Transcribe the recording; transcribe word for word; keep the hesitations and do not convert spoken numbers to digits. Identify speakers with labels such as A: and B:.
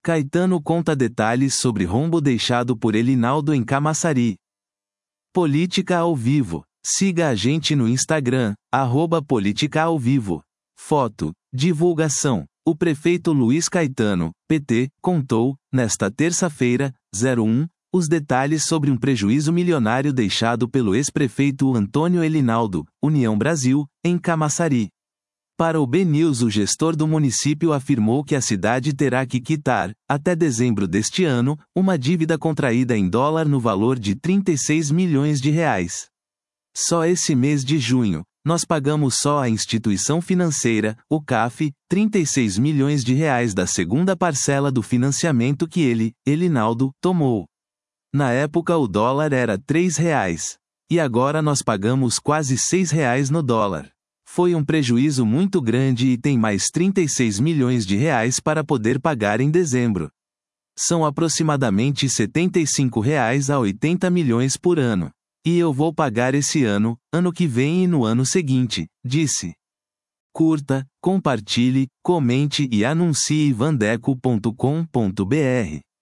A: Caetano conta detalhes sobre rombo deixado por Elinaldo em Camaçari. Política ao vivo. Siga a gente no Instagram, arroba Política ao Vivo. Foto. Divulgação. O prefeito Luiz Caetano, P T, contou, nesta terça-feira, um, os detalhes sobre um prejuízo milionário deixado pelo ex-prefeito Antônio Elinaldo, União Brasil, em Camaçari. Para o B News, o gestor do município afirmou que a cidade terá que quitar, até dezembro deste ano, uma dívida contraída em dólar no valor de trinta e seis milhões de reais. Só esse mês de junho, nós pagamos só à instituição financeira, o C A F, trinta e seis milhões de reais da segunda parcela do financiamento que ele, Elinaldo, tomou. Na época o dólar era três reais. E agora nós pagamos quase seis reais no dólar. Foi um prejuízo muito grande e tem mais trinta e seis milhões de reais para poder pagar em dezembro. São aproximadamente setenta e cinco reais a oitenta milhões por ano. E eu vou pagar esse ano, ano que vem e no ano seguinte, disse. Curta, compartilhe, comente e anuncie vandeco ponto com ponto br.